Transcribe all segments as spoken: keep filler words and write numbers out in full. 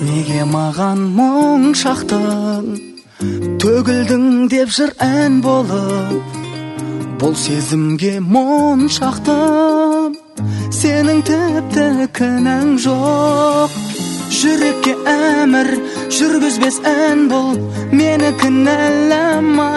Неге маған мұң шақтың, төгілдің деп жыр ән болып, бұл сезімге мұң шақтым, сенің тіпті кінәң жоқ. Жүрекке әмір жүргізбес ән бұл, мені кінәлама.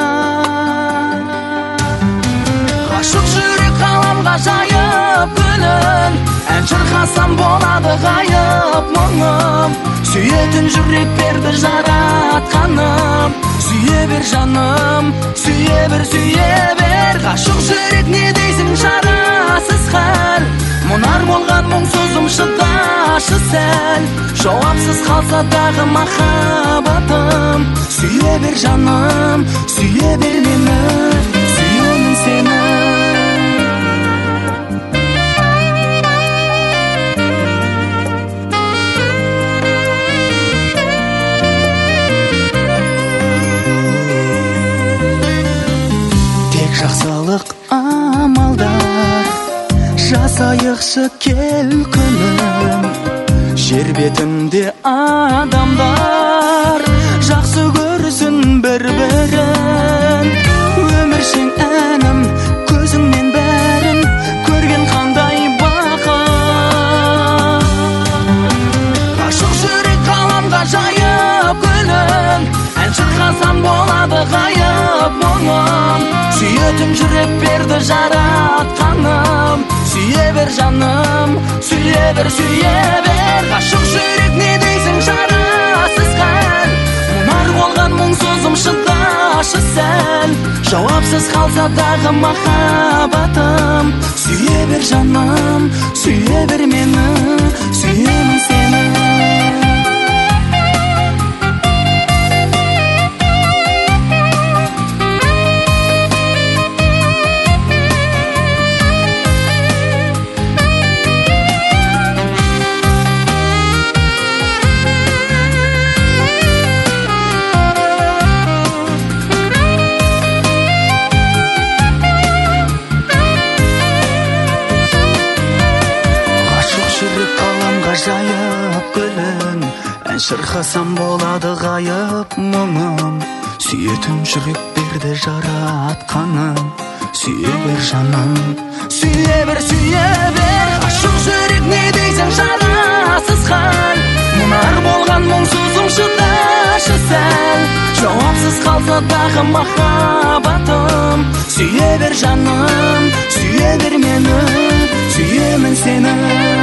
Ғашық жүрек қаламға жайып гүлін, ән шырқасам болады ғайып мұңым. Сүйетін жүрек берді жаратқаным, сүйе бер жаным, сүйе бер, сүйе бер. Ғашық жүрек не дейсің шарасыз хәл, мұнар болған мұңсызым шыдашы сәл. Жауапсыз қалса дағы махаббатым, сүйе бер жаным, сүйе бер мені, сүйемін сені. Тек жақсылық амалдар жасайықшы кел күнім. Жер бетінде адамдар жақсы көрсін бір-бірін. Өміршең әнім көзіңнен бәрін көрген қандай бақыт. Ғашық жүрек қаламға жайып гүлін, ән шырқасам болады ғайып мұңым. Сүйетін жүрек берді жаратқаным, сүйе бер жаным, сүйе бер, сүйе бер. Ғашық жүрек не дейсің шарасыз хәл, мұнар болған мұңсызым шыдашы сәл. Жауапсыз қалса дағы махаббатым, сүйе бер жаным, сүйе бер мені, сүйемін сені. Жайып гүлін, ән шырқасам болады ғайып мұңым. Сүйетін жүрек берді жаратқаным, сүйе бер жаным, сүйе бер, сүйе бер. Ғашық жүрек не дейсің шарасыз хәл, мұнар болған мұңсызым шыдашы сәл. Жауапсыз қалса дағы махаббатым, сүйе бер жаным, сүйе бер мені, сүйемін сені.